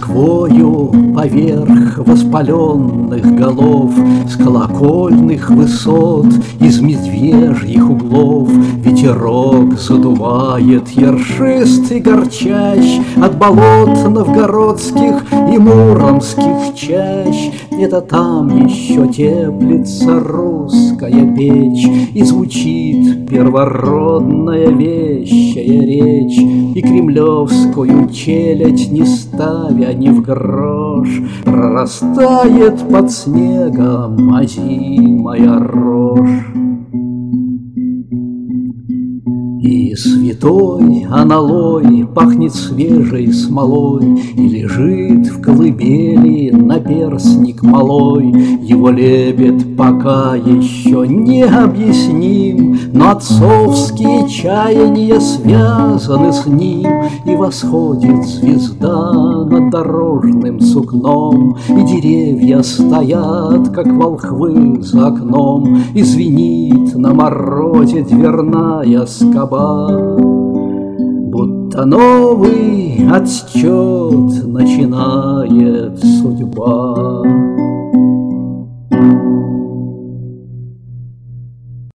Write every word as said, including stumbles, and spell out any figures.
Москвою поверх воспаленных голов, с колокольных высот, из медвежьих углов ветерок задувает ершистый горчащ от болот новгородских и муромских чащ. Это там еще теплится русская печь, и звучит первородная вещая речь, и кремлевскую челядь, не ставя ни в грош, прорастает под снегом озимая рожь. И святой аналой пахнет свежей смолой, и лежит в колыбели наперстник малой. Его лебед пока еще не объясним, но отцовские чаяния связаны с ним. И восходит звезда над дорожным сукном, и деревья стоят, как волхвы за окном, и звенит на морозе дверная скоба. Будто новый отсчет начинается.